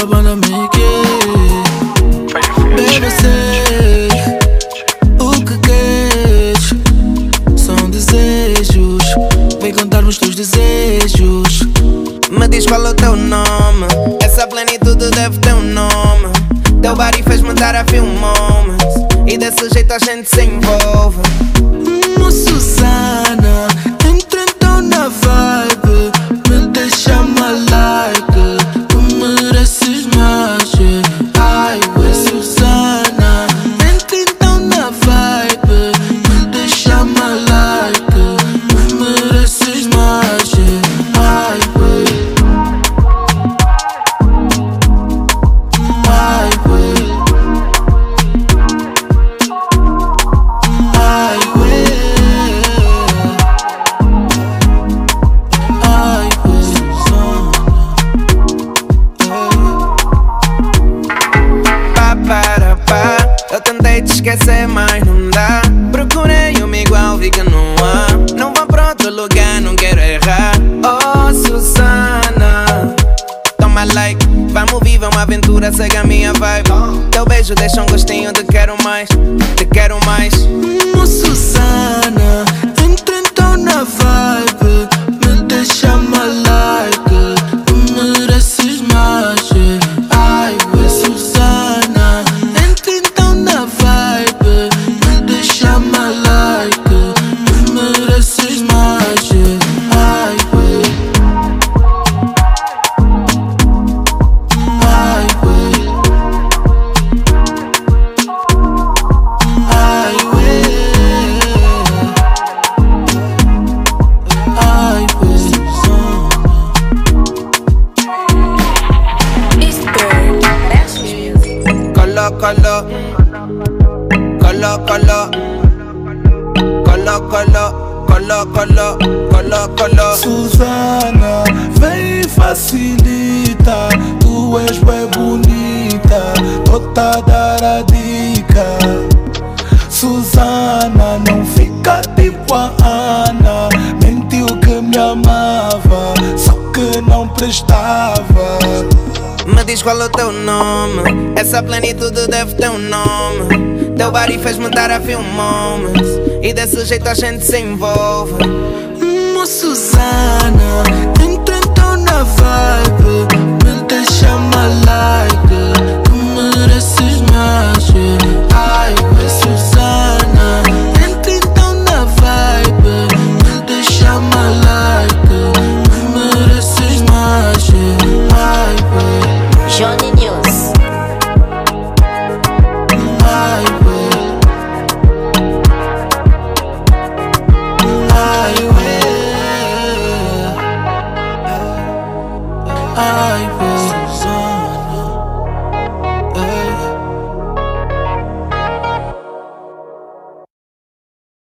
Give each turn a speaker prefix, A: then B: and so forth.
A: tua banda me quer. Baby, sei o que queres. São desejos, vem contar-me os teus desejos.
B: Me diz qual é o teu nome. Essa plenitude deve ter um nome. Teu body fez-me dar a few moments, e desse jeito a gente se envolve.
A: Susana, entra então na vibe. Me deixa like. Tu mereces mais, ai, ué, Susana. Entra então na vibe. Me deixa like. Tu mereces mais, ai, ué. Ai, ué. Ai, ué. Ai, ué, Susana.
B: Pá. Eu tentei te esquecer, mas não dá. Procurei uma igual, vi que não há. Não vou pra outro lugar, não quero errar. Oh, Susana, toma like, vamos viver uma aventura, segue a minha vibe. Teu beijo deixa um gostinho de quero mais, te quero mais.
A: Susana, entra então na vibe. Me deixa like. Tu mereces mais, ai, ué, Susana. Entra então na vibe. Me deixa like. Tu mereces mais, ai, ué. Ai, ué. Ai, ué. Ai, ué, Susana.
C: Eastburn, Best Music.
B: Colo.
A: Susana, vem e facilita. Tu és bem bonita, tô-te a dar a dica. Susana, não fica tipo a Ana. Mentiu que me amava, só que não prestava.
B: Me diz qual é o teu nome. Essa plenitude deve ter um nome. Teu body fez-me dar a few moments, e desse jeito a gente se envolve.
A: Susana, entra então na vibe. Me deixa like. Tu mereces mais, ai, ué, Susana. Entra então na vibe. Me deixa like. Tu mereces mais, ai, ué.
C: Johnny News.
A: Ai, ué. Ai, ué. Ai, ué.